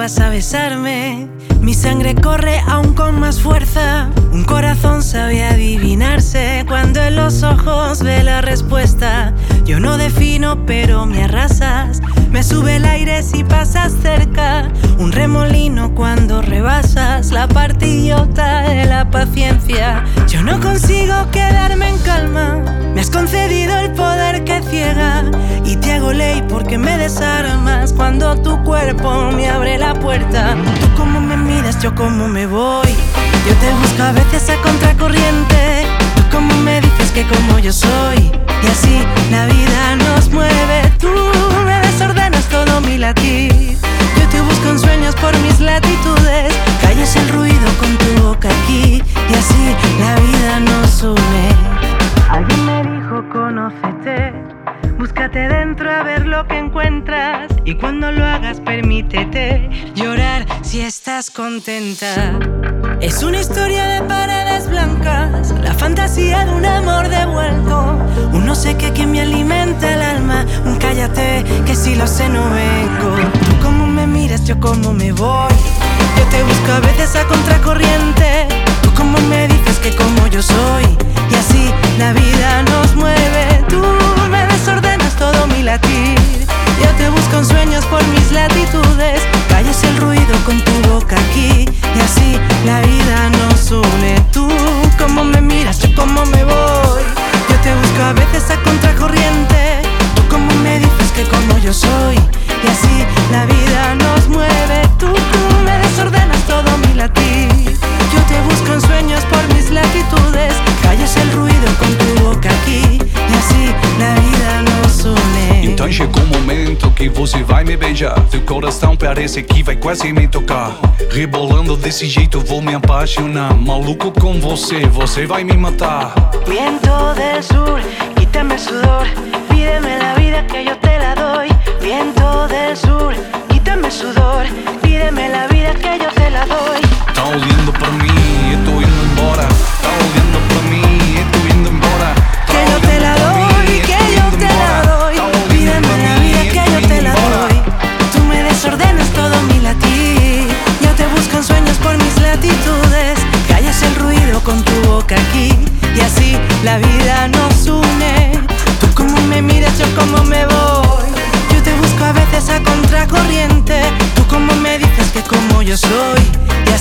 vas a besarme, mi sangre corre aún con más fuerza. Un corazón sabe adivinarse cuando en los ojos ve la respuesta. Yo no defino, pero me arrasas. Me sube el aire si pasas cerca. Un remolino cuando rebasas la parte idiota de la paciencia. Yo no consigo quedarme en calma. Me has concedido el poder que ciega y te hago ley porque me desarmas cuando tu cuerpo me abre la puerta. Tú como me miras, yo como me voy. Yo te busco a veces a contracorriente. Tú como me dices que como yo soy. Y así la vida nos mueve. Tú me desordenas todo mi latir. Yo te busco en sueños por mis latitudes. Calles el ruido con tu boca aquí. Y así la vida nos une. Alguien me dijo conócete, búscate dentro a ver lo que encuentras. Y cuando lo hagas permítete llorar si estás contenta. Es una historia de paredes blancas, la fantasía de un amor devuelto. Un no sé qué que me alimenta el alma. Un cállate que si lo sé no vengo. Tú como me miras, yo como me voy. Yo te busco a veces a contracorriente. Tú como me dices que como yo soy. Y así la vida nos mueve. Tú me desordenas todo mi latir. Yo te busco en sueños por mis latitudes. Calles el ruido con tu boca aquí. Y así la vida nos une. Tú como me miras, yo como me voy. Yo te busco a veces a contracorriente. Tú como me dices que como yo soy. Y así la vida nos mueve. Tú me desordenas todo mi latir. Yo te busco en sueños por mis latitudes. Calles el ruido con tu boca aqui. E assim na vida nos une. Então chegou o momento que você vai me beijar. Teu coração parece que vai quase me tocar. Rebolando desse jeito vou me apaixonar. Maluco com você, você vai me matar. Viento del sur, quítame el sudor. Pídeme la vida que yo te la doy. Viento del sur, quítame el sudor. Pídeme la vida que yo te la doy. Tá olhando pra mim, eu tô indo embora. Tá olhando pra mim, eu tô indo embora. Que yo te la doy, que yo te la doy. Pídeme la vida que yo te la doy. Tú me desordenas todo mi latir. Yo te busco en sueños por mis latitudes. Calles el ruido con tu boca aquí. Y así la vida nos une. Tú como me miras, yo como me voy. Yo te busco a veces a contracorriente. Tú como me dices que como yo soy. Y